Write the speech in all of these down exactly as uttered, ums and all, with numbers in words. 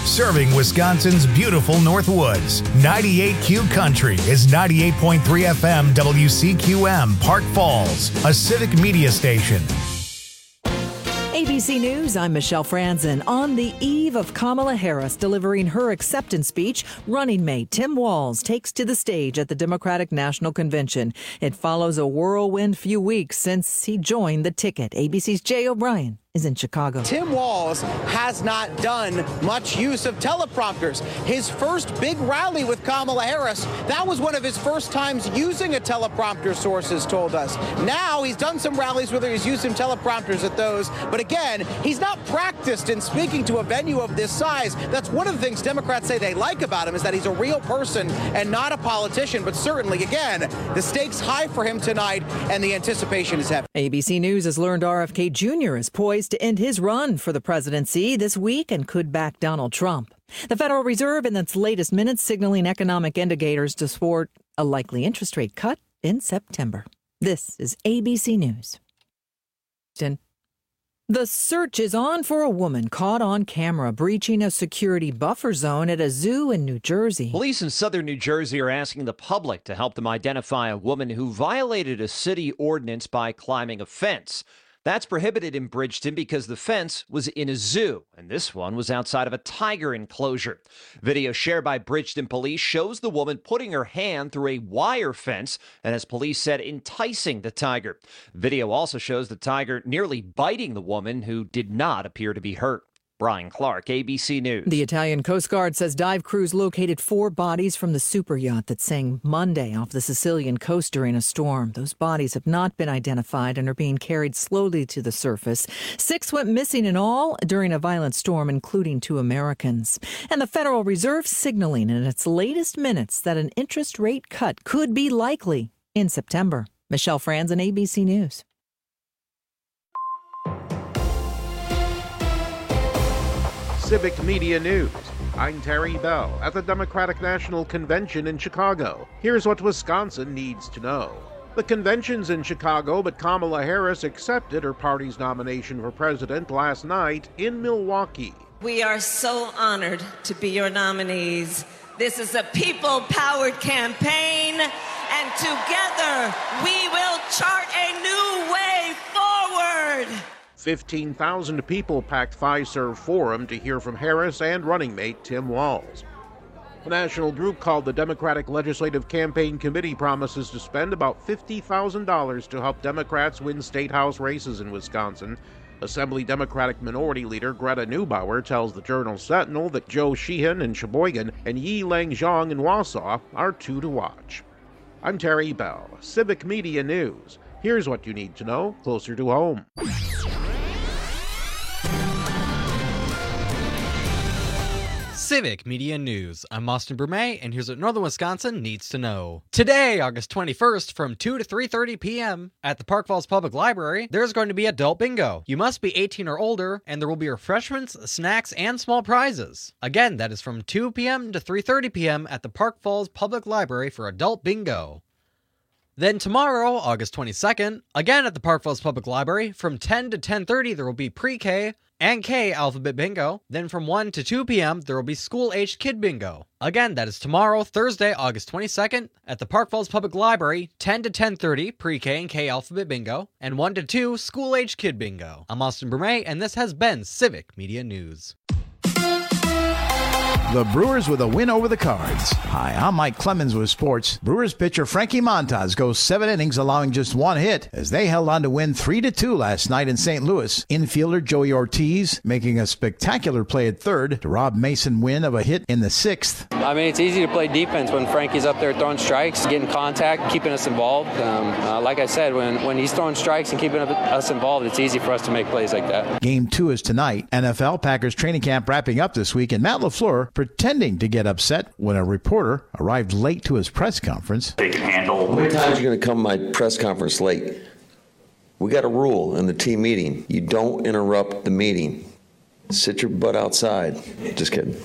serving Wisconsin's beautiful Northwoods. ninety-eight Q Country is ninety-eight point three F M W C Q M, Park Falls, a civic media station. A B C News, I'm Michelle Franzen. On the eve of Kamala Harris delivering her acceptance speech, running mate Tim Walz takes to the stage at the Democratic National Convention. It follows a whirlwind few weeks since he joined the ticket. A B C's Jay O'Brien is in Chicago. Tim Walz has not done much use of teleprompters. His first big rally with Kamala Harris, that was one of his first times using a teleprompter, sources told us. Now he's done some rallies where he's used some teleprompters at those, but again, he's not practiced in speaking to a venue of this size. That's one of the things Democrats say they like about him, is that he's a real person and not a politician, but certainly, again, the stakes high for him tonight and the anticipation is heavy. A B C News has learned R F K Junior is poised to end his run for the presidency this week and could back Donald Trump. The Federal Reserve in its latest minutes signaling economic indicators to support a likely interest rate cut in September. This is A B C News. The search is on for a woman caught on camera breaching a security buffer zone at a zoo in New Jersey. Police in southern New Jersey are asking the public to help them identify a woman who violated a city ordinance by climbing a fence. That's prohibited in Bridgeton because the fence was in a zoo, and this one was outside of a tiger enclosure. Video shared by Bridgeton police shows the woman putting her hand through a wire fence and, as police said, enticing the tiger. Video also shows the tiger nearly biting the woman, who did not appear to be hurt. Brian Clark, A B C News. The Italian Coast Guard says dive crews located four bodies from the super yacht that sank Monday off the Sicilian coast during a storm. Those bodies have not been identified and are being carried slowly to the surface. Six went missing in all during a violent storm, including two Americans. And the Federal Reserve signaling in its latest minutes that an interest rate cut could be likely in September. Michelle Franzen, A B C News. Civic Media News. I'm Terry Bell at the Democratic National Convention in Chicago. Here's what Wisconsin needs to know. The convention's in Chicago, but Kamala Harris accepted her party's nomination for president last night in Milwaukee. We are so honored to be your nominees. This is a people-powered campaign, and together we will chart a new way forward. fifteen thousand people packed Fiserv Forum to hear from Harris and running mate Tim Walz. The national group called the Democratic Legislative Campaign Committee promises to spend about fifty thousand dollars to help Democrats win state house races in Wisconsin. Assembly Democratic Minority Leader Greta Neubauer tells the Journal Sentinel that Joe Sheehan in Sheboygan and Yi Lang-Zhang in Wausau are two to watch. I'm Terry Bell, Civic Media News. Here's what you need to know closer to home. Civic Media News. I'm Austin Brumet, and here's what Northern Wisconsin needs to know. Today, August twenty-first, from two to three thirty p.m. at the Park Falls Public Library, there's going to be adult bingo. You must be eighteen or older, and there will be refreshments, snacks, and small prizes. Again, that is from two p.m. to three thirty p.m. at the Park Falls Public Library for adult bingo. Then tomorrow, August twenty-second, again at the Park Falls Public Library, from ten to ten thirty, there will be pre-K and K alphabet bingo. Then from one to two p.m. there will be school-aged kid bingo. Again, that is tomorrow, Thursday, August twenty-second, at the Park Falls Public Library, ten to ten thirty, pre-K and K alphabet bingo, and one to two school-aged kid bingo. I'm Austin Brumet, and this has been Civic Media News. The Brewers with a win over the Cards. Hi, I'm Mike Clemens with sports. Brewers pitcher Frankie Montas goes seven innings, allowing just one hit as they held on to win three to two last night in Saint Louis. Infielder Joey Ortiz making a spectacular play at third to rob Mason Wynn of a hit in the sixth. I mean, it's easy to play defense when Frankie's up there throwing strikes, getting contact, keeping us involved. Um, uh, like I said, when, when he's throwing strikes and keeping us involved, it's easy for us to make plays like that. Game two is tonight. N F L Packers training camp wrapping up this week, and Matt LaFleur pretending to get upset when a reporter arrived late to his press conference. They can handle. How many times are you going to come to my press conference late? We got a rule in the team meeting. You don't interrupt the meeting. Sit your butt outside. Just kidding.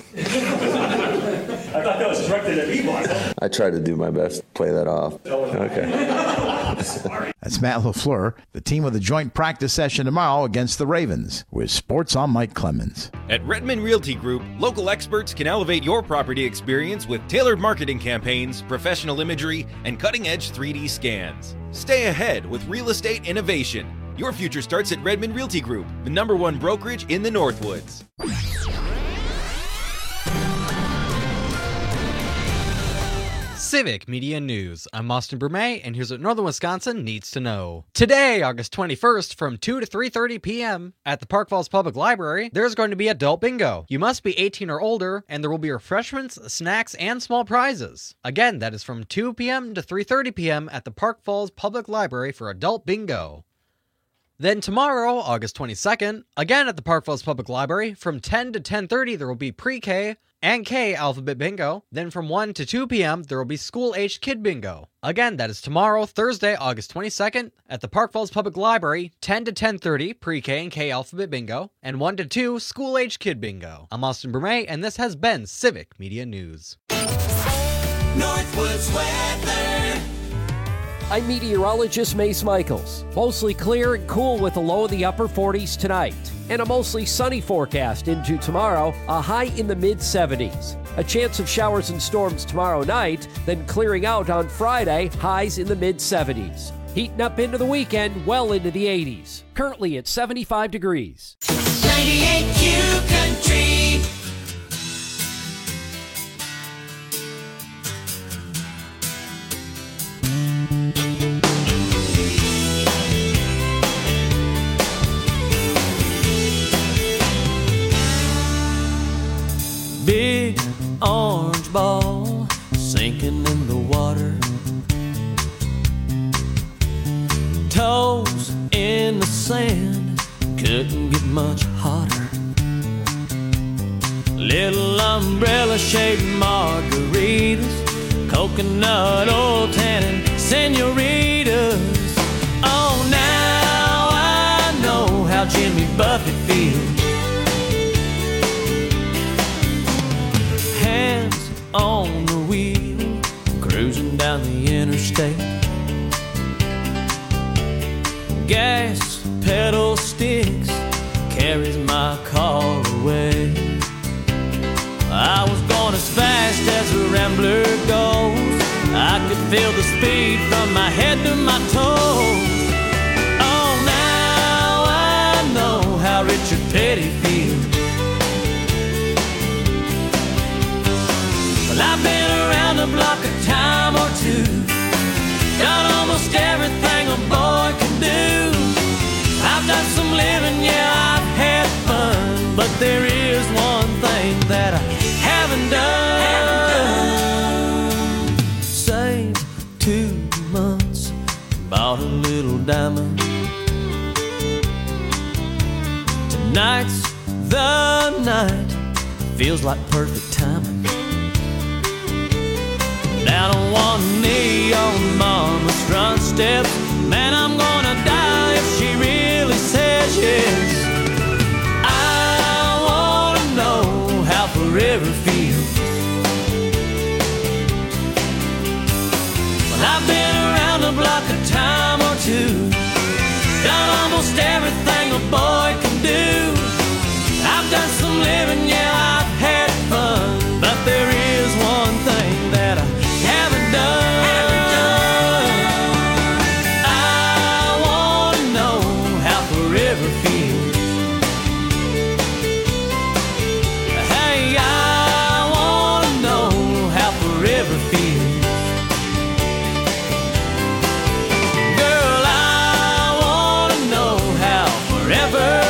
I thought that was directed at me, Mark. I try to do my best to play that off. Okay. That's Matt LaFleur, the team with a joint practice session tomorrow against the Ravens. With Sports, I'm Mike Clemens. At Redmond Realty Group, local experts can elevate your property experience with tailored marketing campaigns, professional imagery, and cutting-edge three D scans. Stay ahead with real estate innovation. Your future starts at Redmond Realty Group, the number one brokerage in the Northwoods. Civic Media News. I'm Austin Bermay, and here's what Northern Wisconsin needs to know. Today, August twenty-first, from two to three thirty p.m. at the Park Falls Public Library, there's going to be adult bingo. You must be eighteen or older, and there will be refreshments, snacks, and small prizes. Again, that is from two p.m. to three thirty p.m. at the Park Falls Public Library for adult bingo. Then tomorrow, August twenty-second, again at the Park Falls Public Library, from ten to ten thirty, there will be pre-K and K alphabet bingo. Then from one to two p.m., there will be school-aged kid bingo. Again, that is tomorrow, Thursday, August twenty-second, at the Park Falls Public Library, ten to ten thirty, pre-K and K alphabet bingo, and one to two, school-aged kid bingo. I'm Austin Bermay, and this has been Civic Media News. Northwoods weather. I'm meteorologist Mace Michaels. Mostly clear and cool with a low in the upper forties tonight. And a mostly sunny forecast into tomorrow, a high in the mid seventies. A chance of showers and storms tomorrow night, then clearing out on Friday, highs in the mid seventies. Heating up into the weekend, well into the eighties. Currently at seventy-five degrees. ninety-eight Q Country. Big orange ball sinking in the water, toes in the sand, couldn't get much hotter. Little umbrella shaped margaritas, coconut oil tannin senoritas. Oh, now I know how Jimmy Buffett feels. Hands on the wheel, cruising down the interstate. Gas pedal sticks, carries my car away. I was going as fast as a rambler goes. I could feel the speed from my head to my toes. Oh, now I know how Richard Petty feels. I've been around the block a time or two, done almost everything a boy can do. I've done some living, yeah, I've had fun, but there is one thing that I haven't done. Saved two months, bought a little diamond. Tonight's the night, feels like perfect timing. Down on one knee on mama's front steps, man, I'm gonna die if she really says yes. I wanna know how forever feels. Well, I've been around the block a time or two, done almost everything a boy can do. I've done some living, yeah, I've had fun, but there is one thing that I haven't done. I wanna know how forever feels. Hey, I wanna know how forever feels. Girl, I wanna know how forever feels.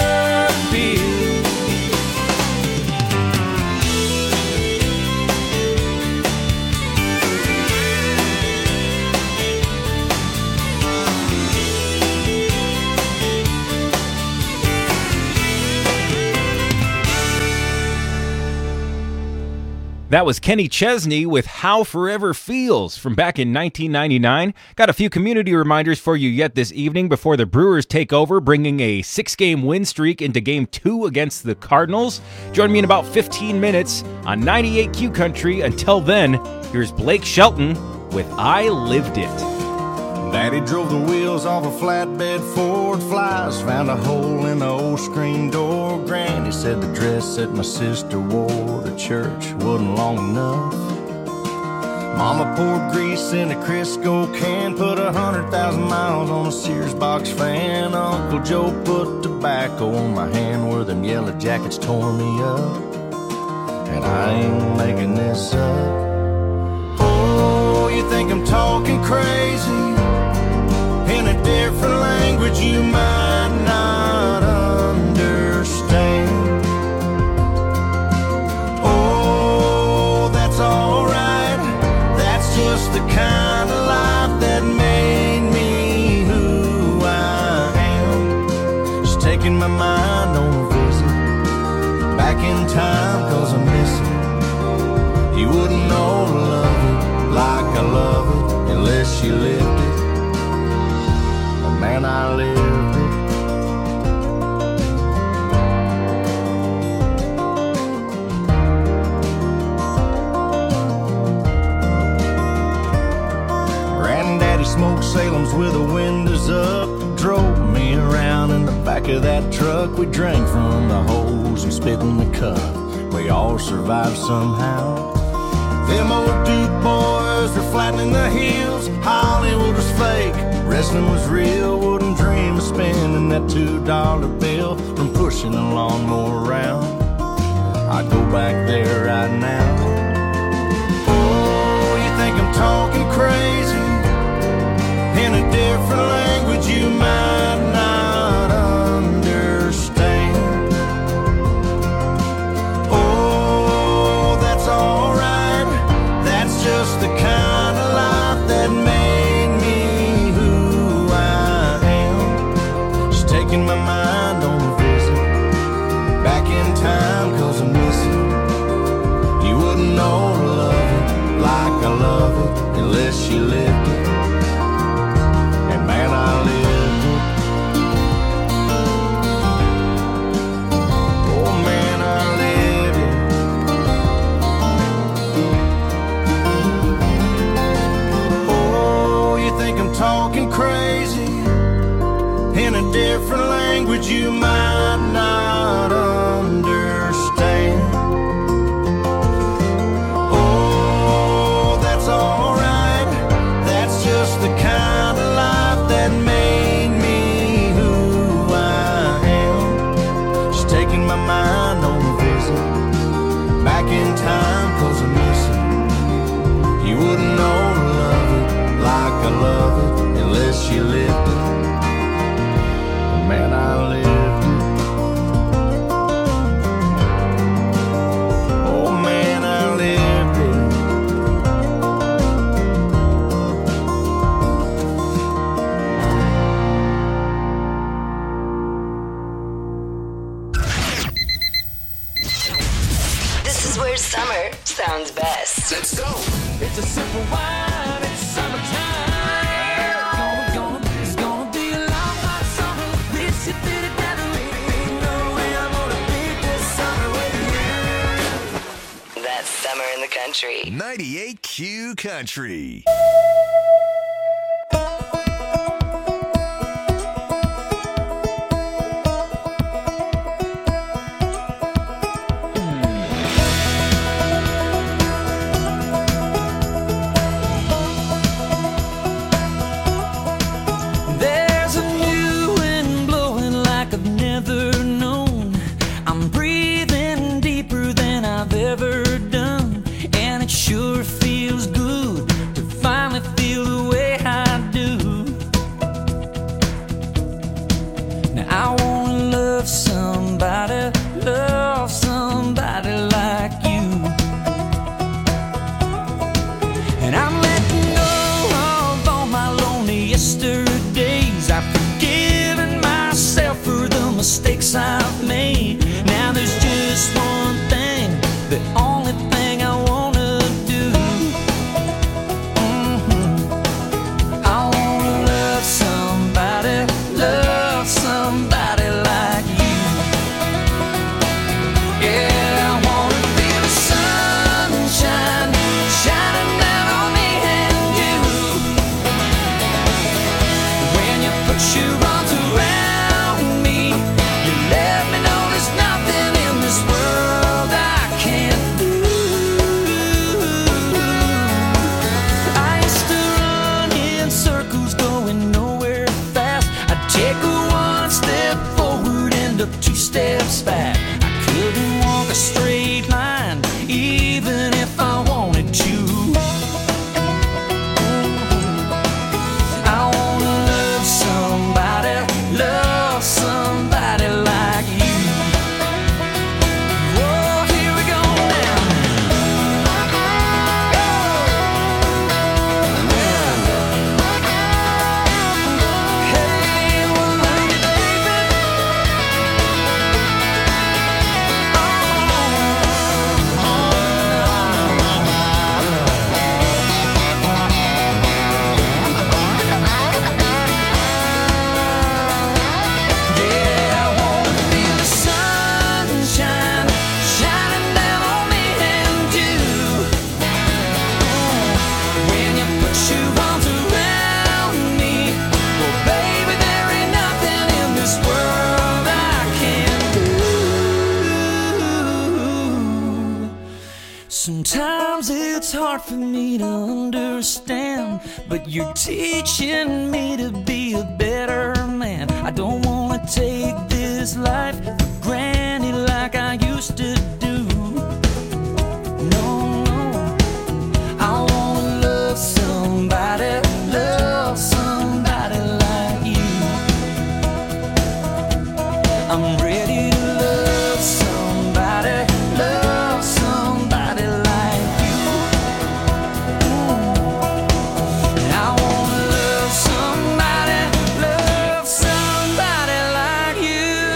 That was Kenny Chesney with How Forever Feels from back in nineteen ninety-nine. Got a few community reminders for you yet this evening before the Brewers take over, bringing a six-game win streak into Game two against the Cardinals. Join me in about fifteen minutes on ninety-eight Q Country. Until then, here's Blake Shelton with I Lived It. Daddy drove the wheels off a flatbed Ford Flies, found a hole in the old screen door. Granny said the dress that my sister wore to church wasn't long enough. Mama poured grease in a Crisco can, put a hundred thousand miles on a Sears box fan. Uncle Joe put tobacco on my hand where them yellow jackets tore me up. And I ain't making this up. Oh, you think I'm talking crazy? In a different language you might not understand. Oh, that's alright. That's just the kind of life that made me who I am. Just taking my mind on a visit back in time, cause I miss it. You wouldn't know to love it like I love it unless you lived it. Man, I lived it. Granddaddy smoked Salems with the windows up, drove me around in the back of that truck. We drank from the holes and spit in the cup. We all survived somehow. Them old Duke boys were flattening the heels. Hollywood was fake, wrestling was real. Wouldn't dream of spending that two dollar bill from pushing a lawnmower around. I'd go back there right now. Oh, you think I'm talking crazy? In a different language you might not understand. Oh, that's alright. That's just the kind of life that made me who I am. Just taking my mind on a visit back in time, cause I miss it. You wouldn't know to love it like I love it unless you lived it. And man, I lived it. Oh man, I lived it. I'm talking crazy in a different language you might not understand. Oh, that's alright. That's just the kind of life that made me who I am. Just taking my mind on a visit back in time, cause I miss it. You wouldn't know to love it like I love it unless you lived it. Man, I lived it. Oh man, I lived it. This is where summer sounds best. Let's go. It's a simple wine. It's summertime. That's summer in the country. ninety-eight Q Country. There's a new wind blowing like I've never known. I'm breathing deeper than I've ever done, and it sure feels good to finally feel the way I do. Now I wanna love somebody, love somebody like you. And I'm letting go of all my lonely yesterdays. I've forgiven myself for the mistakes I've made. Now there's just one thing, the only thing I wanna do. Mhm. I wanna love somebody, love somebody like you. Yeah, I wanna feel the sunshine shining down on me and you. Sometimes it's hard for me to understand, but you're teaching me to be a better man. I don't wanna take this life for granted like I used to do. No, no, I wanna love somebody, love somebody like you. I'm ready to love somebody, love somebody like you. And I wanna love somebody, love somebody like you.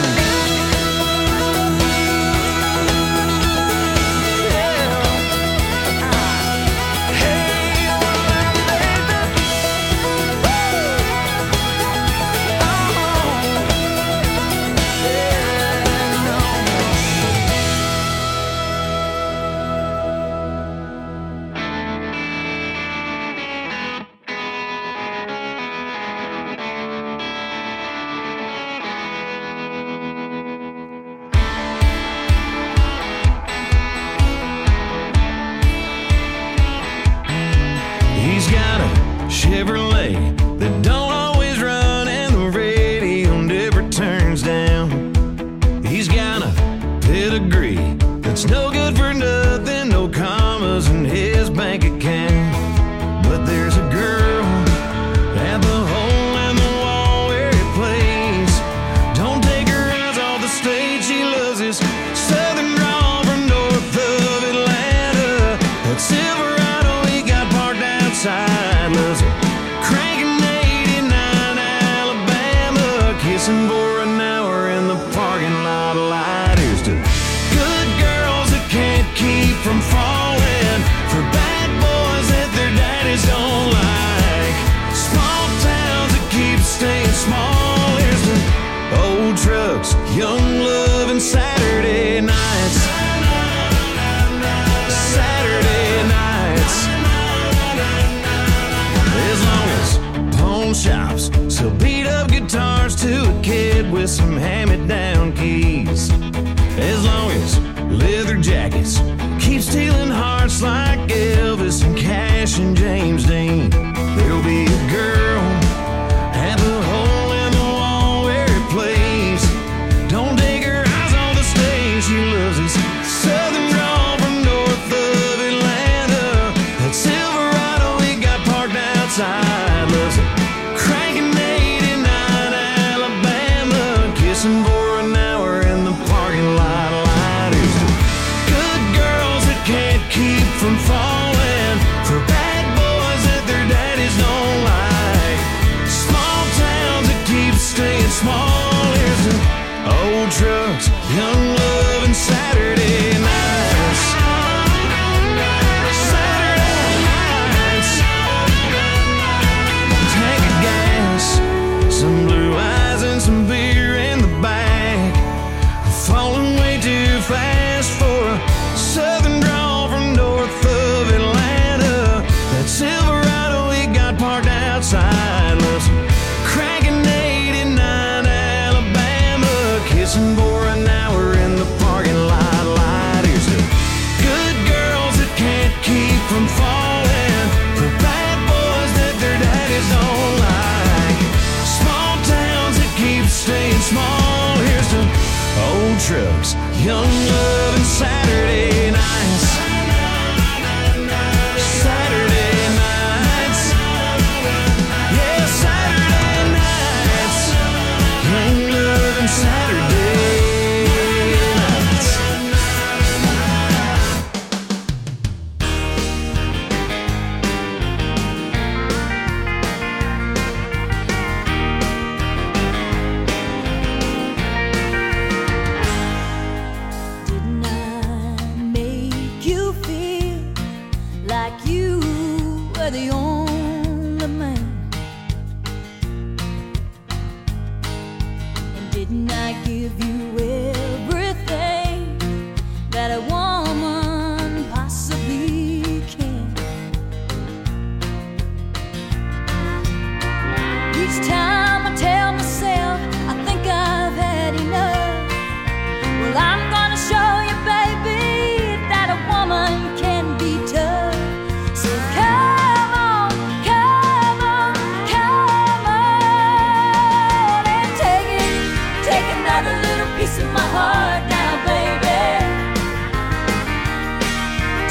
He's got a Chevrolet that don't always run, and the radio never turns down. He's got a pedigree that's no good for nothing, no commas in his bank account. But there's a girl at the hole in the wall where he plays. Don't take her eyes off the stage, she loves his southern drawl from north of Atlanta. That Silverado he got parked outside, loves it cranking eighty-nine Alabama, kissing for an hour in the parking lot light. Here's to good girls that can't keep from falling for bad boys that their daddies don't like, small towns that keep staying small. Here's to old trucks, young love, and Saturday nights. Saturday nights. As long as pawn shops sell beat up guitars to a kid with some hand-me-down keys. As long as leather jackets keep stealing hearts like Elvis and Cash and James Dean. There'll be a girl at the hole in the wall where he plays. Don't take her eyes on the stage, she loves his southern drawl from north of Atlanta. That Silverado he got parked outside, loves it cranking eighty-nine Alabama, kissing for an hour in the parking lot light. Here's to good girls that can't keep from falling for bad boys that their daddies don't like, small towns that keep staying small. Here's to old trucks, young love, and Saturday nights. Saturday nights. Tank of gas, some blue eyes, and some beer in the back. Falling way too fast for a southern drawl from north of Atlanta. That Silverado he got parked outside, loves cranking eighty-nine Alabama, kissing for an hour in the parking lot light. Here's to good girls that can't keep from falling for bad boys that their daddies don't like, small towns that keep staying small. Here's to old trucks, young love, and Saturday nights. Saturday nights. Yeah, Saturday nights. Young love and Saturday nights. Didn't I make you feel like you were the only man? And didn't I give you everything that a woman possibly can? Each time I tell myself I think I've had enough, well, I'm gonna show you, baby, that a woman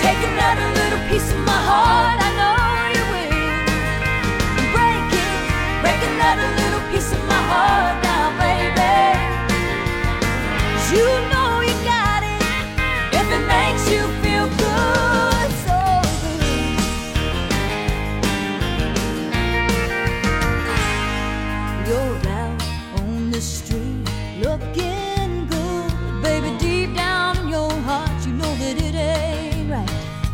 Take another little piece of my heart, I know you will. Break it, break another little piece of my heart now, baby. 'Cause you know you got it, if it makes you feel good, so good. You're out on the street looking good, baby, deep down in your heart you know that it ain't right.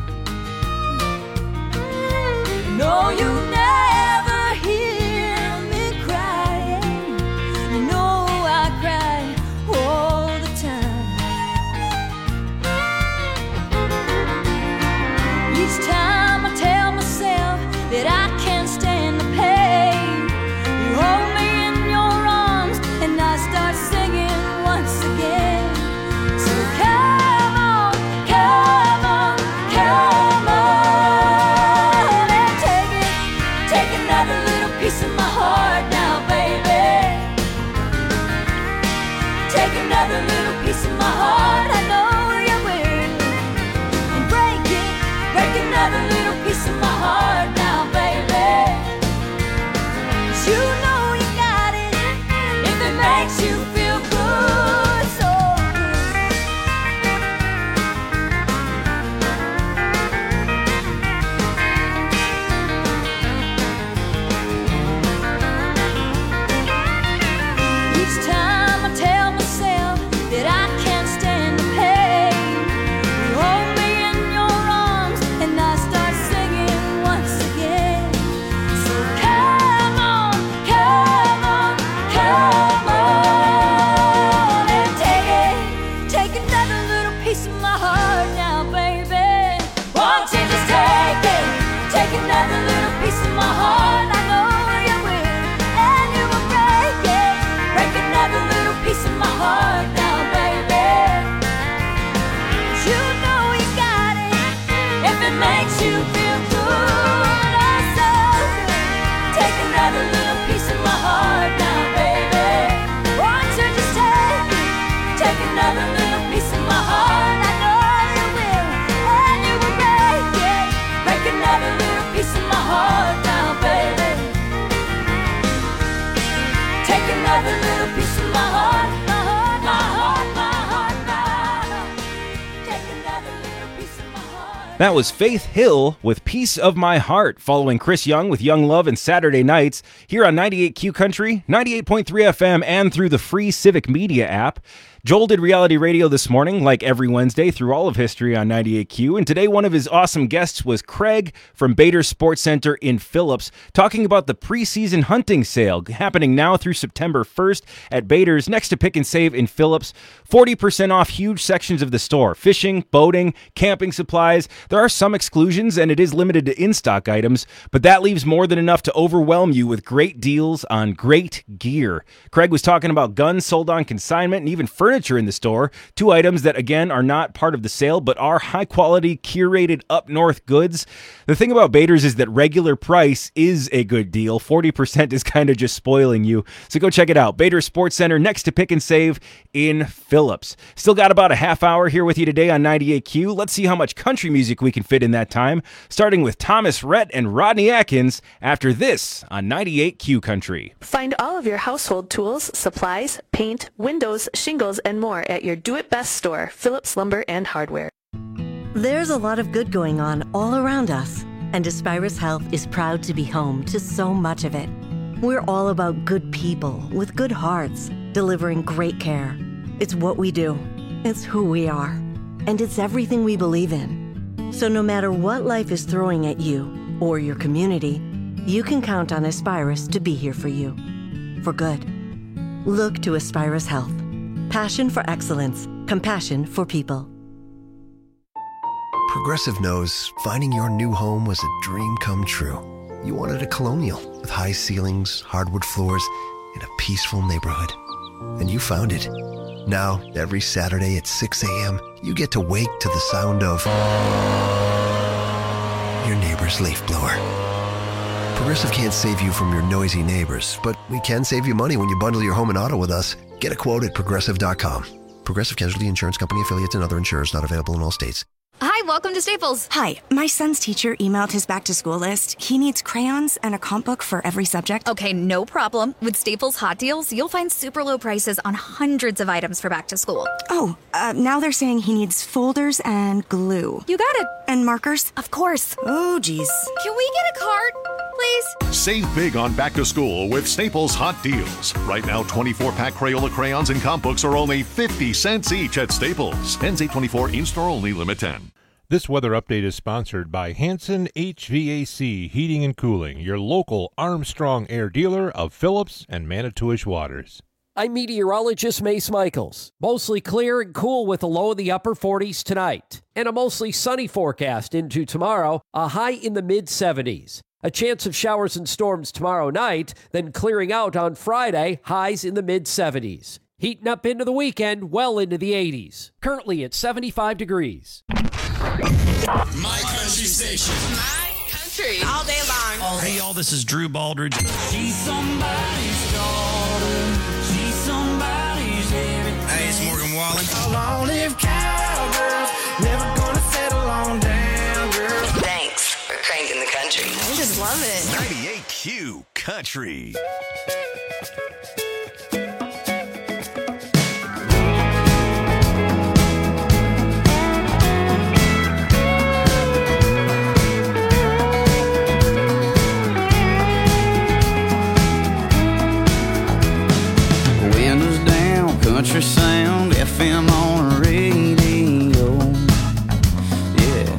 No, you never hear me crying. You know I cry all the time. Each time I tell myself that I can't stand the pain, you hold me in your arms and I start singing once again. So come on, come on, come on and take it. Take another little piece of my heart now, baby. Take another little piece of my heart, I know you will. And break it, break another little piece of my heart now, baby. 'Cause you know you got it, if it makes you feel good, so good. Each time I tell myself that I can't stand the pain, you hold me in your arms and I start singing once again. So come on, come on, come on and take it. Take another little piece of my heart now, baby. Won't you just take it? Take another little piece of my heart, I know you will. And you will break it. Break another little piece of my heart now, baby. 'Cause you know you got it, if it makes you feel good, oh so good. Take another little piece of my heart now, baby. Won't you just take it? Take another little piece of my heart, I know you will. And you will break it. Break another little piece of my heart now, baby. Take another little piece of my heart, my heart, my heart, my heart, my heart. Take another little piece of my heart. That was Faith Hill with Piece of My Heart, following Chris Young with Young Love and Saturday Nights here on ninety-eight Q Country, ninety-eight point three F M, and through the free Civic Media app. Joel did reality radio this morning, like every Wednesday, through all of history on ninety-eight Q, and today one of his awesome guests was Craig from Bader Sports Center in Phillips, talking about the preseason hunting sale happening now through September first at Bader's next to Pick and Save in Phillips. forty percent off huge sections of the store: fishing, boating, camping supplies. There are some exclusions, and it is limited to in-stock items, but that leaves more than enough to overwhelm you with great deals on great gear. Craig was talking about guns sold on consignment and even furniture in the store, two items that again are not part of the sale but are high quality curated up north goods. The thing about Bader's is that regular price is a good deal. forty percent is kind of just spoiling you, so go check it out. Bader Sports Center next to Pick and Save in Phillips. Still got about a half hour here with you today on ninety-eight Q. Let's see how much country music we can fit in that time, starting with Thomas Rhett and Rodney Atkins after this on ninety-eight Q Country. Find all of your household tools, supplies, paint, windows, shingles, and more at your do-it-best store, Phillips Lumber and Hardware. There's a lot of good going on all around us, and Aspirus Health is proud to be home to so much of it. We're all about good people with good hearts, delivering great care. It's what we do. It's who we are. And it's everything we believe in. So no matter what life is throwing at you or your community, you can count on Aspirus to be here for you. For good. Look to Aspirus Health. Passion for excellence. Compassion for people. Progressive knows finding your new home was a dream come true. You wanted a Colonial with high ceilings, hardwood floors, and a peaceful neighborhood. And you found it. Now, every Saturday at six a.m., you get to wake to the sound of your neighbor's leaf blower. Progressive can't save you from your noisy neighbors, but we can save you money when you bundle your home and auto with us. Get a quote at progressive dot com. Progressive Casualty Insurance Company affiliates and other insurers not available in all states. Hi, Hi, welcome to Staples. Hi, my son's teacher emailed his back-to-school list. He needs crayons and a comp book for every subject. Okay, no problem. With Staples Hot Deals, you'll find super low prices on hundreds of items for back to school. Oh, uh, now they're saying he needs folders and glue. You got it. And markers? Of course. Oh, geez. Can we get a cart, please? Save big on back to school with Staples Hot Deals. Right now, twenty-four pack Crayola crayons and comp books are only fifty cents each at Staples. Ends eight twenty-four, in-store only, limit ten. This weather update is sponsored by Hanson H V A C Heating and Cooling, your local Armstrong Air dealer of Phillips and Manitowish Waters. I'm meteorologist Mace Michaels. Mostly clear and cool with a low in the upper forties tonight. And a mostly sunny forecast into tomorrow, a high in the mid seventies. A chance of showers and storms tomorrow night, then clearing out on Friday, highs in the mid seventies. Heating up into the weekend, well into the eighties. Currently at seventy-five degrees. My country station. My country. All day long. Hey, y'all, this is Drew Baldridge. She's somebody's daughter. She's somebody's everything. Hey, it's Morgan Wallen. A long-lived cowgirl. Never gonna settle on down, girl. Thanks for cranking the country. I just love it. ninety-eight Q Country. Country sound, F M on the radio. Yeah.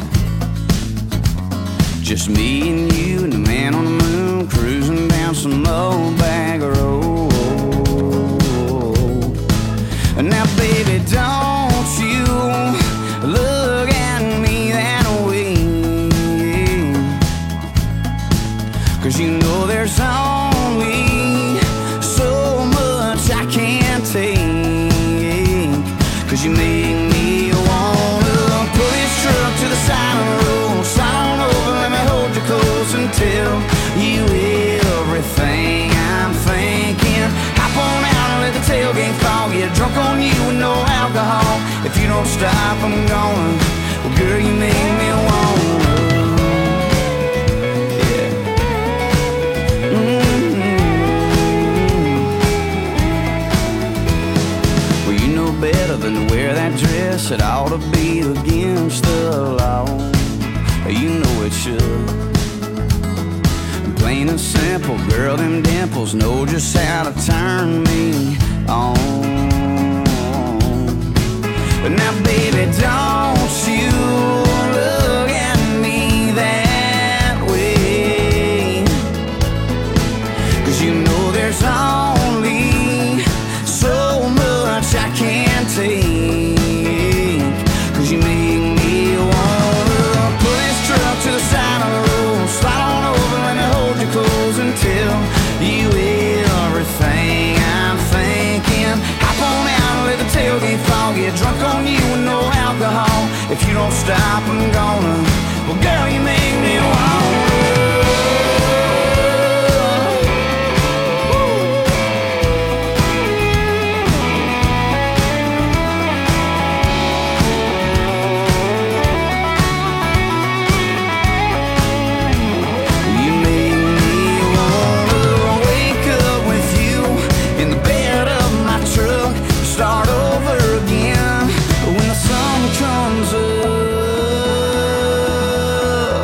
Just me and you and the man on the moon cruising down some old bag road. Now, baby, don't you look at me that way. 'Cause you know there's only so much I can't take. 'Cause you make me wanna pull this truck to the side of the road. Slide on over, let me hold you close and tell you everything I'm thinking. Hop on out and let the tailgate fall. Get drunk on you with no alcohol. If you don't stop, I'm gonna. Well, girl, you make me wanna. Better than to wear that dress, it ought to be against the law. You know it should. Plain and simple, girl, them dimples know just how to turn me on. But now, baby, don't you look at me that way. 'Cause you know there's only so much I can't take. 'Cause you make me wanna pull this truck to the side of the road. Slide on over, let me hold you close and tell you everything I'm thinking. Hop on out and let the tailgate fall. Get drunk on you with no alcohol. If you don't stop, I'm gonna. Well, girl, you make me wanna. Start over again when the sun comes up.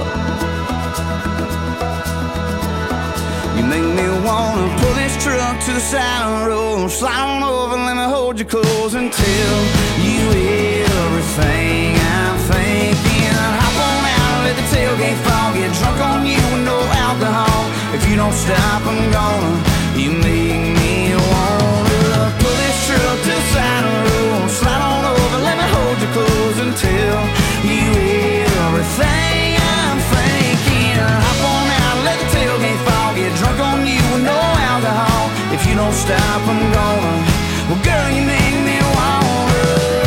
You make me wanna pull this truck to the side of the road. Slide on over, let me hold you close and tell you everything I'm thinking. Hop on out and let the tailgate fall. Get drunk on you with no alcohol. If you don't stop, I'm gonna. You make me wanna pull this truck to the side of the road. Slide on over, let me hold you close and tell you everything I'm thinking. Hop on out, let the tailgate fall. Get drunk on you with no alcohol. If you don't stop, I'm gonna. Well, girl, you make me wanna.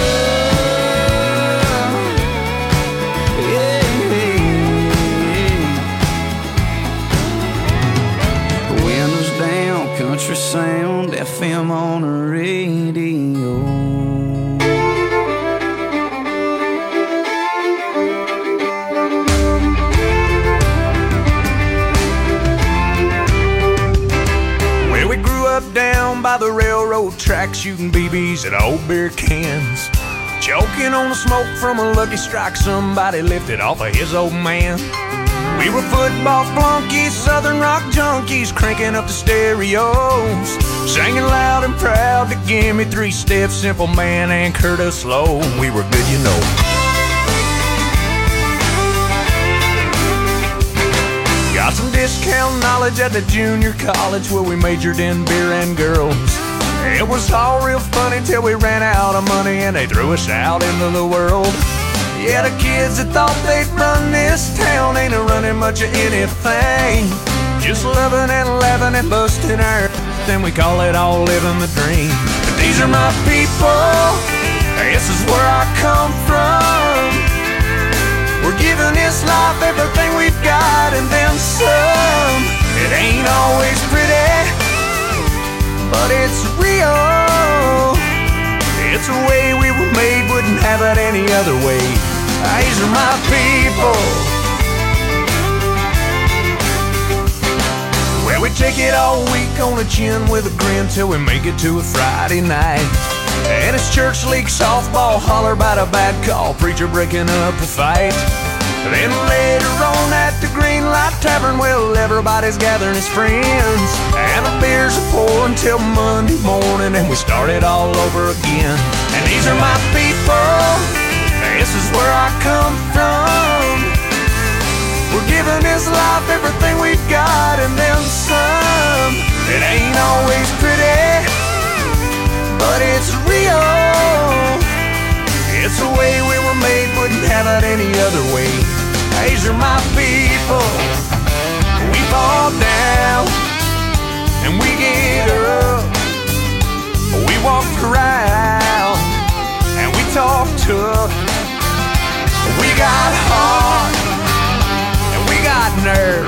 Yeah, yeah. Windows down, country sound, F M on the radio. railroad tracks, shooting B Bs at old beer cans. Choking on the smoke from a Lucky Strike somebody lifted off of his old man. We were football flunkies, southern rock junkies, cranking up the stereos, singing loud and proud to give me three steps, Simple Man and Curtis Slow. We were good, you know. Got some discount knowledge at the junior college where we majored in beer and girls. It was all real funny till we ran out of money and they threw us out into the world. Yeah, the kids that thought they'd run this town ain't a running much of anything. Just loving and laughing and busting our then we call it all living the dream. But these are my people, this is where I come from. We're giving this life everything we've got and then some. It ain't always pretty, but it's real. It's a way we were made, wouldn't have it any other way. These are my people. Well, we take it all week on the chin with a grin till we make it to a Friday night. And it's church league softball, holler about a bad call, preacher breaking up a fight. Then later on at the Green Light Tavern, well, everybody's gathering as friends, and the beers are pouring till Monday morning, and we start it all over again. And these are my people, this is where I come from. We're giving this life everything we've got and then some. It ain't always pretty, but it's real. It's the way we were made, wouldn't have it any other way. These are my people. We fall down and we get up. We walk around and we talk tough. We got heart and we got nerve.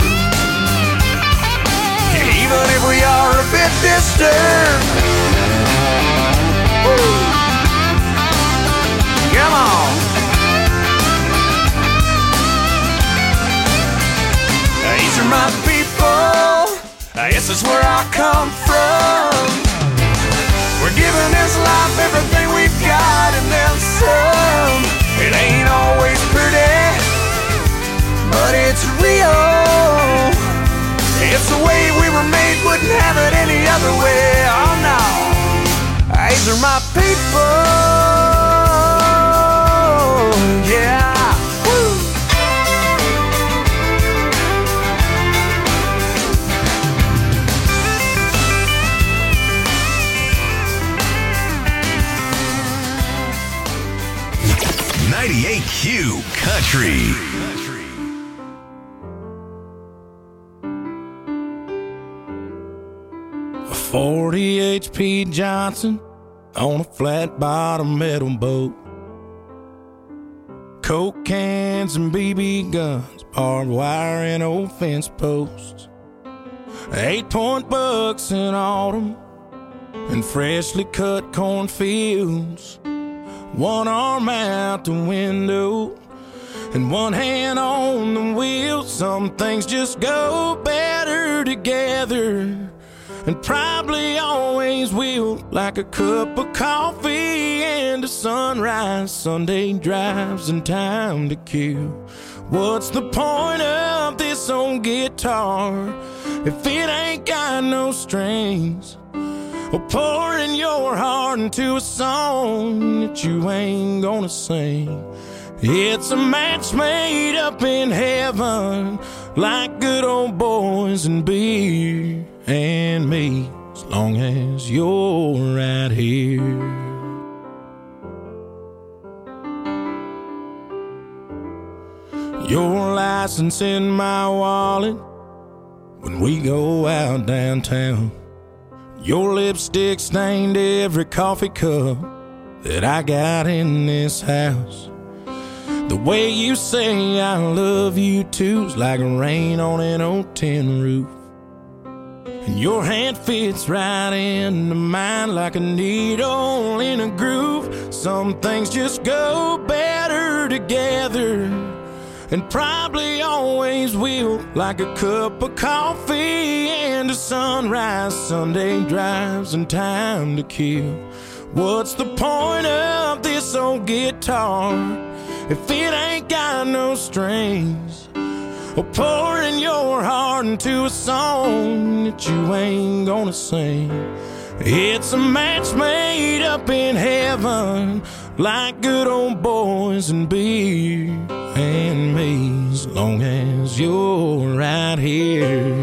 Even if we are a bit disturbed. Woo. Come on. These are my people. This is where I come from. We're giving this life everything we've got and then some. It ain't always pretty, but it's real. It's the way we were made, wouldn't have it any other way. Oh no. These are my people. Yeah. Woo. ninety-eight Q Country. A forty H P Johnson on a flat bottom metal boat. Coke cans and B B guns, barbed wire and old fence posts. Eight point bucks in autumn and freshly cut cornfields. One arm out the window and one hand on the wheel. Some things just go better together and probably always will. Like a cup of coffee and a sunrise, Sunday drives and time to kill. What's the point of this old guitar if it ain't got no strings? Or pouring your heart into a song that you ain't gonna sing. It's a match made up in heaven, like good old boys and beer and me, as long as you're right here. Your license in my wallet when we go out downtown. Your lipstick stained every coffee cup that I got in this house. The way you say I love you too's like rain on an old tin roof. And your hand fits right into mine like a needle in a groove. Some things just go better together and probably always will, like a cup of coffee and a sunrise, Sunday drives, and time to kill. What's the point of this old guitar if it ain't got no strings? Or pouring your heart into a song that you ain't gonna sing. It's a match made up in heaven, like good old boys and beer and me, as long as you're right here.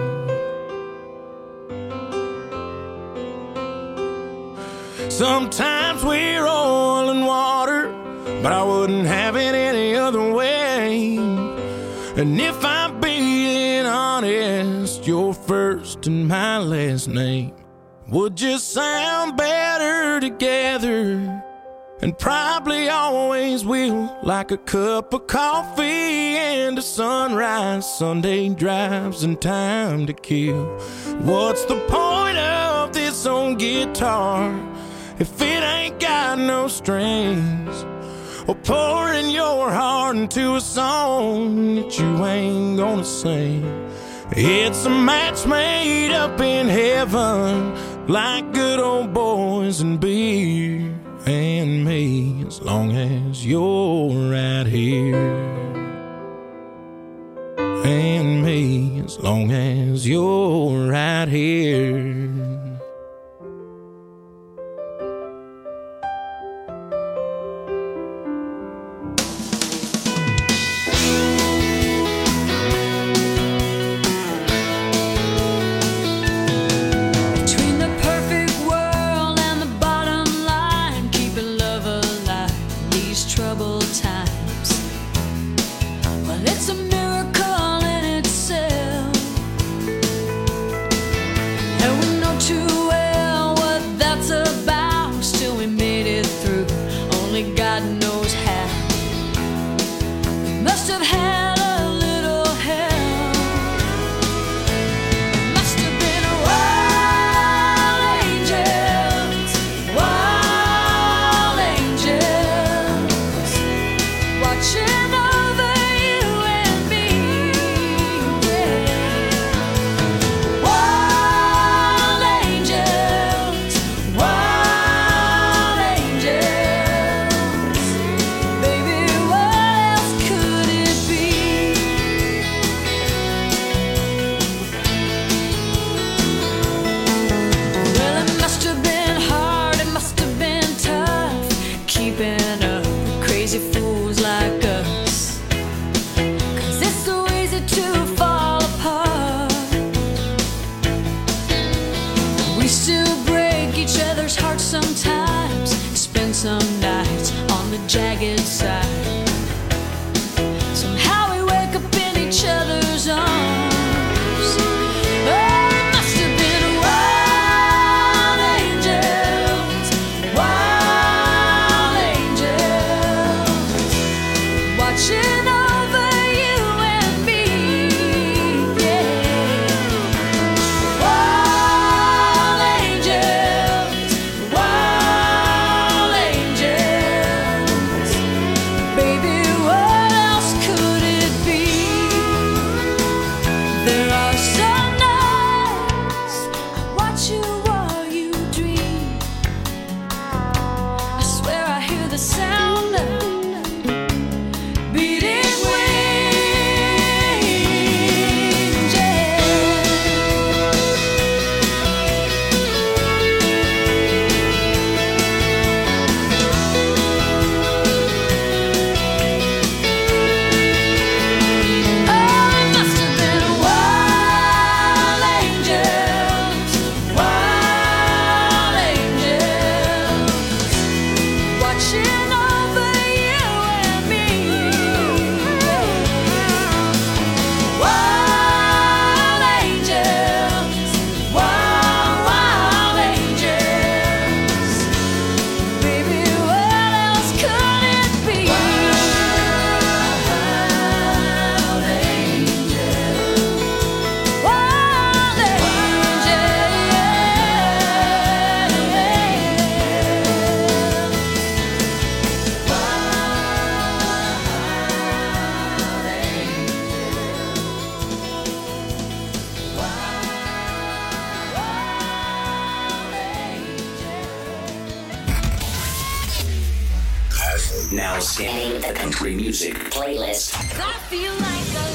Sometimes we're oil and water, but I wouldn't have it any other way. And if I'm being honest, your first and my last name would just sound better together, and probably always will, like a cup of coffee and a sunrise, Sunday drives, and time to kill. What's the point of this old guitar if it ain't got no strings? Or pouring your heart into a song that you ain't gonna sing. It's a match made up in heaven, like good old boys and beer and me, as long as you're right here. And me, as long as you're right here. And when scanning the country music playlist. I feel like a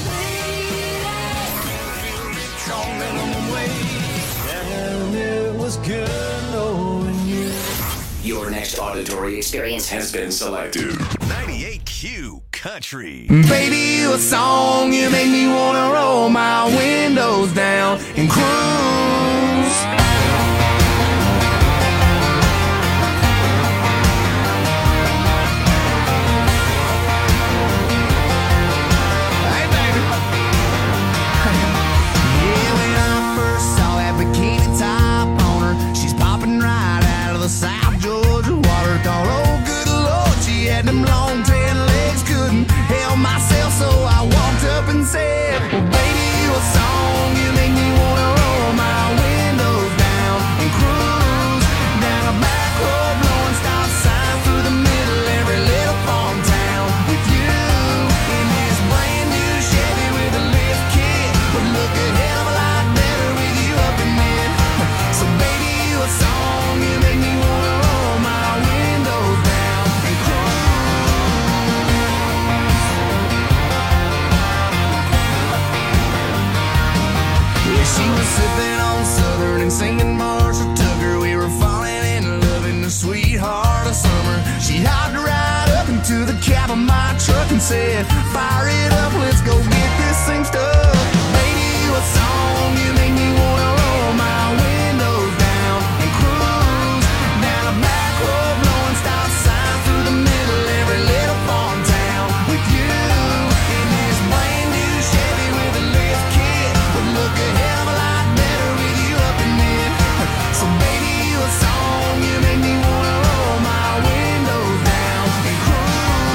And it was good knowing you. Your next auditory experience has been selected. ninety-eight Q Country. Baby, you a song, you make me wanna roll my windows down and cruise. Hey, baby. Yeah, when I first saw that bikini top on her, she's popping right out of the South Georgia water. Thought, oh, good Lord, she had them long tan legs, couldn't help myself, so I walked up and said, well, baby, you a song, you make me wanna roll my windows down and cruise down a back road, blowing stop signs through the middle every little farm town with you in this brand new Chevy with a lift kit. Would look a hell of a lot better with you up in it. So baby, you a song, you make me wanna roll my windows down and yeah, she was sipping on Southern and singing Marshall Tucker. We were falling in love in the sweetheart of summer. She hopped right up into the cab of my truck and said, fire it up, let's go get this thing stuck. Baby, you a song, you make me wanna roll my windows down and cruise down a back road, blowing stop signs through the middle every little farm town with you in this brand new Chevy with a lift kit. Would look a hell of a lot better with you up in it. So baby, you a song, you make me wanna roll my windows down and cruise.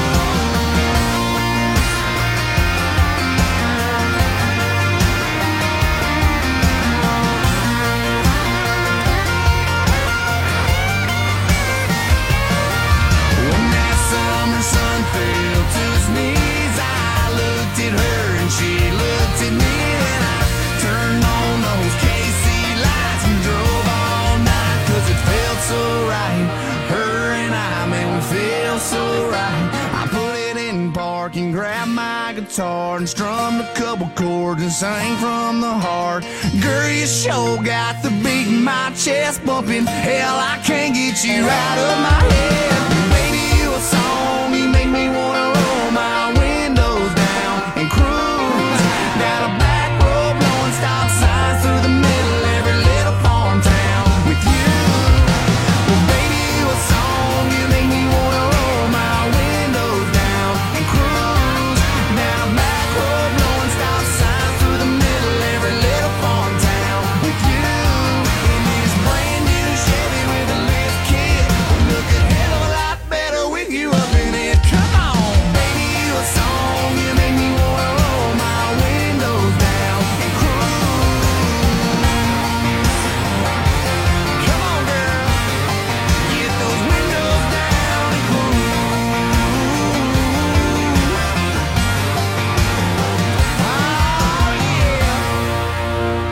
When that summer sun fell to his knees, I looked at her and she looked at me, and I turned on those K C lights and drove all night, cause it felt so right. Her and I, man, we feel so right. I put it in park and grabbed my guitar and strummed a couple chords and sang from the heart. Girl, you sure got the beat in my chest bumping. Hell, I can't get you out of my head. Baby, you a song, you make me wanna roll my windows down and cruise down a back road, blowing stop signs through the middle every little farm town with you. Well, baby, you a song, you make me wanna roll my windows down and cruise down a back road, blowing stop signs through the middle every little farm town with you in this brand new Chevy with a lift kit. Would look a hell of a lot better with you up in it. Come on, baby, you a song, you make me wanna roll my windows down and cruise. Come on, girl, get those windows down and cruise. Oh, yeah.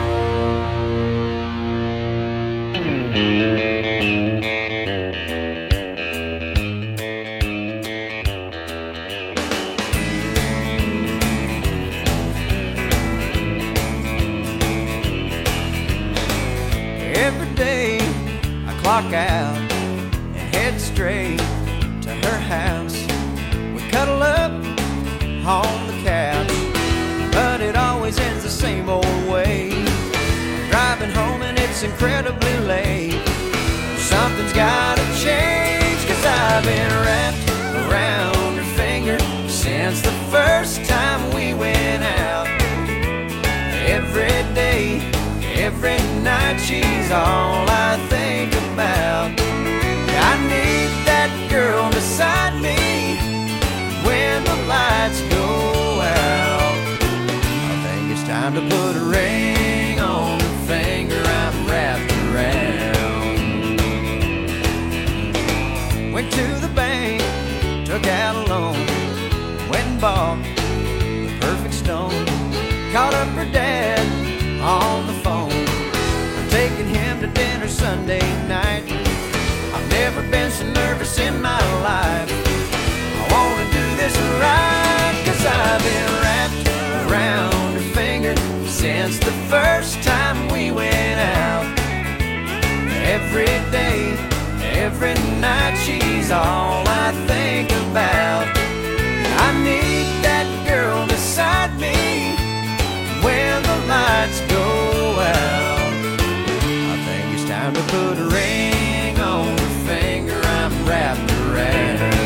Every day I clock out and head straight to her house. We cuddle up on the couch, but it always ends the same old way. Driving home and it's incredibly late. Something's gotta change, cause I've been wrapped around her finger since the first time we went out. Every day, every night, she's all I think about. I need that girl beside me when the lights go out. I think it's time to put a ring on the finger I'm wrapped around. Went to the bank, took out a loan, went and bought the perfect stone. Called up her dad on the phone. I'm taking him to dinner Sunday night. I've never been so nervous in my life. I wanna I've been wrapped around her finger since the first time we went out. Every day, every night, she's all I think about. I need that girl beside me when the lights go out. I think it's time to put a ring on the finger I'm wrapped around.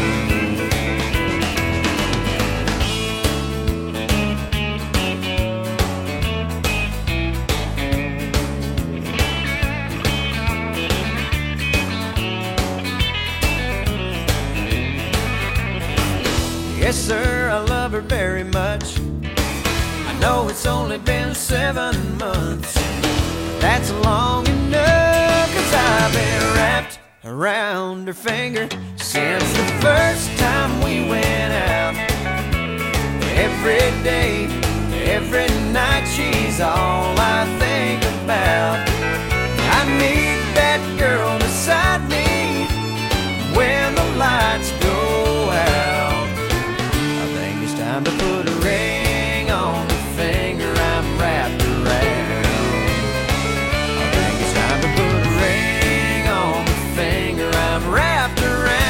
Yes, sir, I love her very much. I know it's only been seven months. That's long enough, 'cause I've been wrapped around her finger since the first time we went out. Every day, every night, she's all I think about. I need that girl beside me when the lights go out. Time to put a ring on the finger I'm wrapped around. I think it's time to put a ring on the finger I'm wrapped around.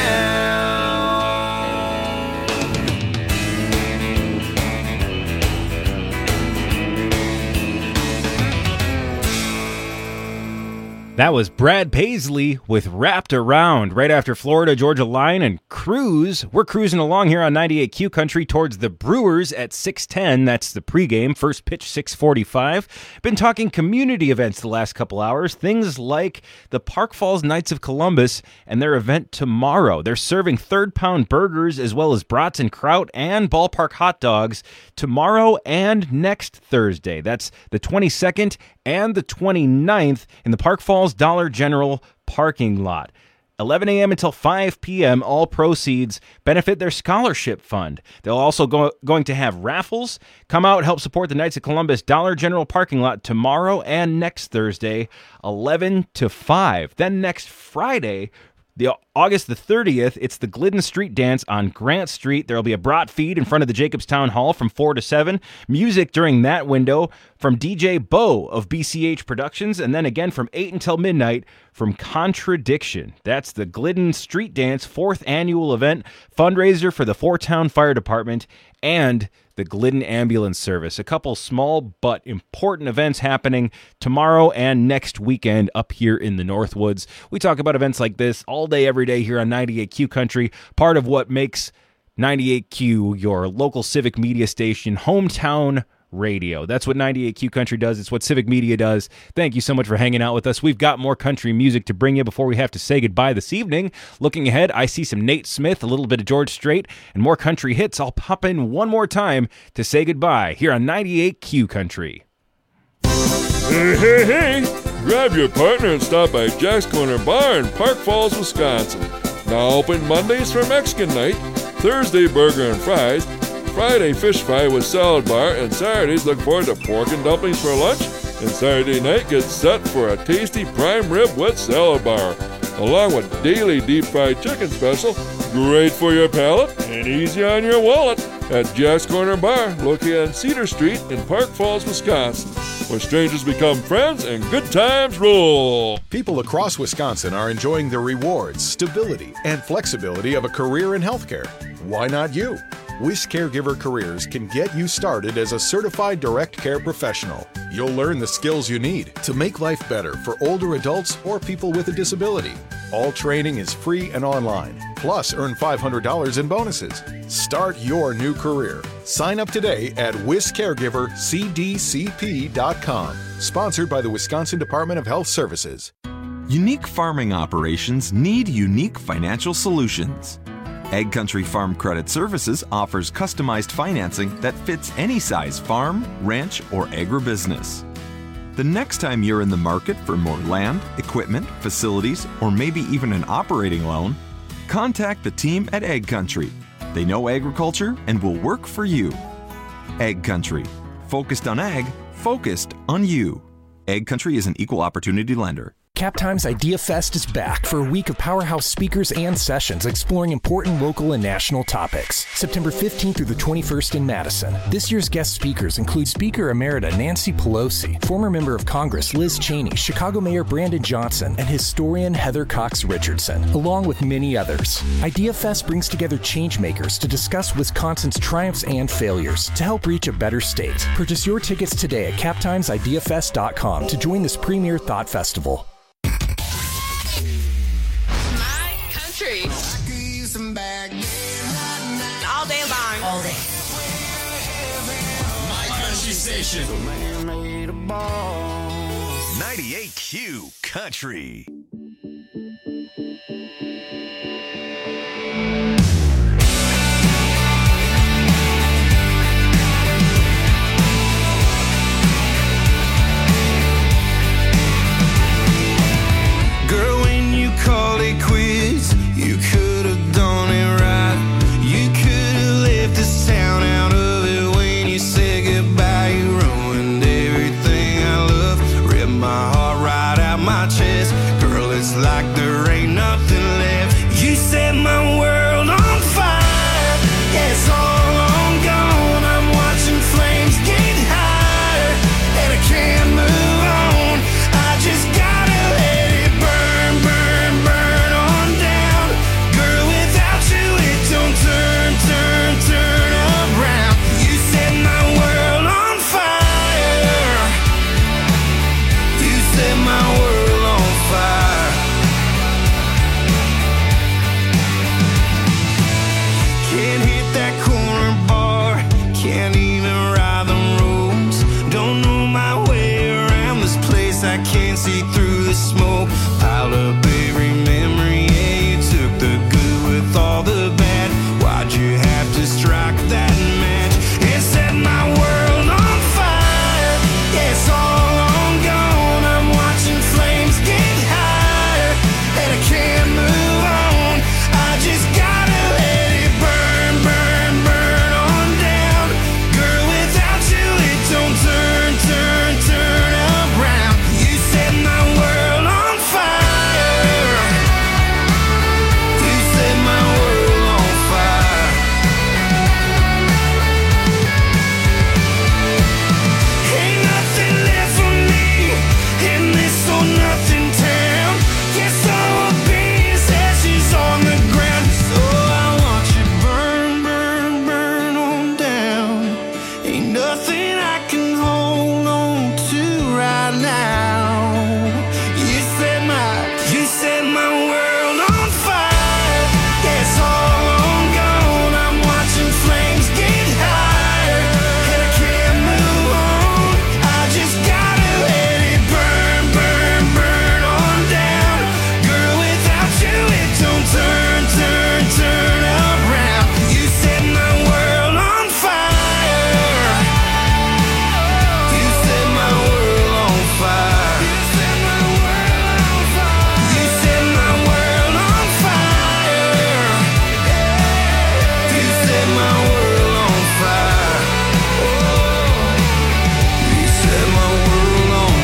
That was Brad Paisley with Wrapped Around, right after Florida Georgia Line and Cruise. We're cruising along here on ninety-eight Q Country towards the Brewers at six ten. That's the pregame. First pitch, six forty-five. Been talking community events the last couple hours. Things like the Park Falls Knights of Columbus and their event tomorrow. They're serving third-pound burgers as well as brats and kraut and ballpark hot dogs tomorrow and next Thursday. That's the twenty-second and the twenty-ninth in the Park Falls Dollar General parking lot. eleven a.m. until five p.m. All proceeds benefit their scholarship fund. They'll also go going to have raffles. Come out, help support the Knights of Columbus Dollar General parking lot tomorrow and next Thursday, eleven to five. Then next Friday, the August the thirtieth, it's the Glidden Street Dance on Grant Street. There will be a brat feed in front of the Jacobs Town Hall from four to seven. Music during that window from D J Bo of B C H Productions, and then again from eight until midnight from Contradiction. That's the Glidden Street Dance fourth annual event, fundraiser for the Four-Town Fire Department and the Glidden Ambulance Service. A couple small but important events happening tomorrow and next weekend up here in the Northwoods. We talk about events like this all day, every day here on ninety-eight Q Country, part of what makes ninety-eight Q your local civic media station, hometown radio. That's what ninety-eight Q Country does. It's what Civic Media does. Thank you so much for hanging out with us. We've got more country music to bring you before we have to say goodbye this evening. Looking ahead, I see some Nate Smith, a little bit of George Strait, and more country hits. I'll pop in one more time to say goodbye here on ninety-eight Q Country. Hey, hey, hey! Grab your partner and stop by Jack's Corner Bar in Park Falls, Wisconsin. Now open Mondays for Mexican night, Thursday burger and fries, Friday fish fry with salad bar, and Saturdays look forward to pork and dumplings for lunch, and Saturday night gets set for a tasty prime rib with salad bar, along with daily deep fried chicken special, great for your palate and easy on your wallet, at Jack's Corner Bar, located on Cedar Street in Park Falls, Wisconsin, where strangers become friends and good times roll. People across Wisconsin are enjoying the rewards, stability, and flexibility of a career in healthcare. Why not you? Wish Caregiver Careers can get you started as a certified direct care professional. You'll learn the skills you need to make life better for older adults or people with a disability. All training is free and online. Plus, earn five hundred dollars in bonuses. Start your new career. Sign up today at wis caregiver c d c p dot com. Sponsored by the Wisconsin Department of Health Services. Unique farming operations need unique financial solutions. Ag Country Farm Credit Services offers customized financing that fits any size farm, ranch, or agribusiness. The next time you're in the market for more land, equipment, facilities, or maybe even an operating loan, contact the team at Ag Country. They know agriculture and will work for you. Ag Country. Focused on ag, focused on you. Ag Country is an equal opportunity lender. Cap Times Idea Fest is back for a week of powerhouse speakers and sessions exploring important local and national topics. September fifteenth through the twenty-first in Madison. This year's guest speakers include Speaker Emerita Nancy Pelosi, former member of Congress Liz Cheney, Chicago Mayor Brandon Johnson, and historian Heather Cox Richardson, along with many others. Idea Fest brings together changemakers to discuss Wisconsin's triumphs and failures to help reach a better state. Purchase your tickets today at cap times idea fest dot com to join this premier thought festival. Country. All day long. All day. My country station. ninety-eight Q Country. Girl, when you called it quits, you could have done it right. You could have left this town out of it when you said goodbye. You ruined everything I love, ripped my heart right out my chest. Girl, it's like there ain't nothing left. You set my world on fire. Yeah, it's all on gone. I'm watching flames get higher, and I can't move on. I just gotta let it burn, burn, burn on down. Girl, without you it don't turn, turn, turn around. You set my world on fire. You set my world on fire. Can't hit that corner bar, can't even ride the roads. Don't know my way around this place, I can't see through the smoke. Piled up every memory, yeah, you took the good with all the bad. Why'd you have to strike that match and set my world on fire? Yeah, it's all on gone. I'm watching flames get higher, and I can't move on. I just gotta let it burn, burn, burn on down. Girl, without you it don't turn, turn, turn around. You set my world on fire. You set my world on fire. Ain't nothing left for me in this or nothing town. Guess I will be as ashes on the ground. So I want you burn, burn, burn on down. Ain't nothing I can hold on to right now. You set my, you set my world on fire. Yeah, it's all on gone. I'm watching flames get higher, and I can't move on. I just gotta let it burn, burn, burn on down. Girl, without you it don't turn, turn, turn around. You set my world on fire. You set my world on fire. You set my world on fire. You set my world on fire. You set my world on fire. You set my world on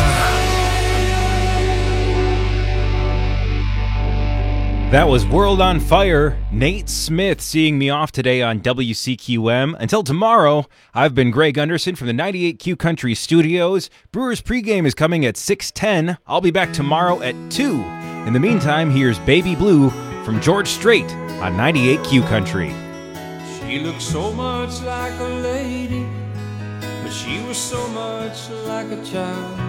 fire. That was World on Fire. Nate Smith seeing me off today on W C Q M. Until tomorrow, I've been Greg Anderson from the ninety-eight Q Country Studios. Brewers pregame is coming at six ten. I'll be back tomorrow at two. In the meantime, here's Baby Blue from George Strait on ninety-eight Q Country. She looked so much like a lady, but she was so much like a child.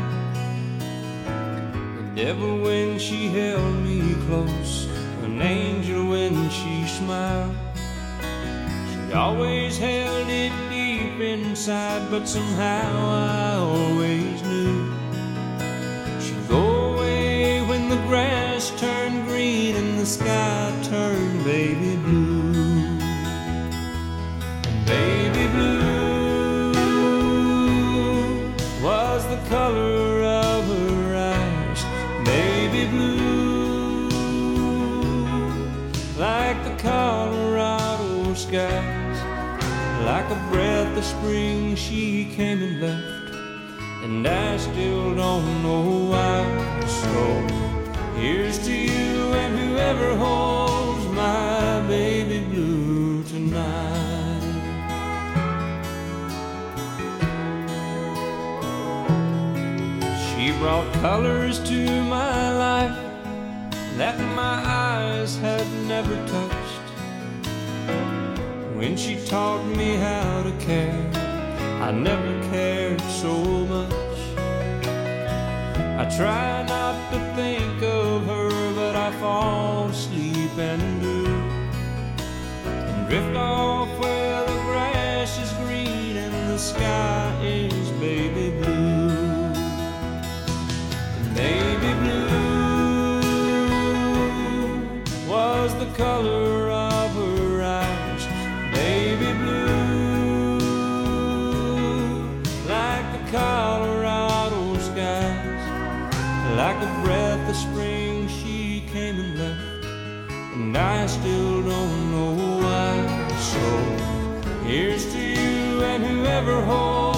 The devil when she held me close, an angel when she smiled. She always held it deep inside, but somehow I always knew she'd go away when the grass turned green and the sky turned baby blue. And baby blue was the color of her eyes. Baby blue, like the Colorado skies. Like a breath of spring she came and left, and I still don't know why. So here's to you and whoever holds my baby blue tonight. She brought colors to my life that my eyes had never touched. When she taught me how to care, I never cared so much. I try not to think of her, but I fall asleep and do, and drift off where the grass is green and the sky is baby blue. Baby blue was the color of her eyes. Baby blue, like the Colorado skies. Like a breath of spring she came and left, and I still don't know why. So here's to you and whoever holds